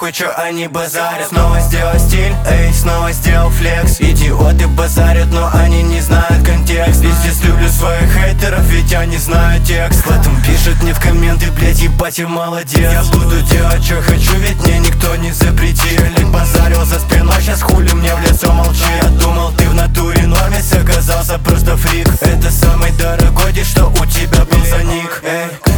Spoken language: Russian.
похуй, чё они базарят. Снова сделал стиль, эй, снова сделал флекс. Идиоты базарят, но они не знают контекст. Пиздец, люблю своих хейтеров, ведь я не знаю текст. Потом пишут мне в комменты, блять, ебать, я молодец. Я буду делать, что хочу, ведь мне никто не запретил. Базарил за спиной, сейчас хули мне в лицо молчи. Я думал, ты в натуре нормис, оказался просто фрик. Это самый дорогой день, что у тебя был за ник. Эй,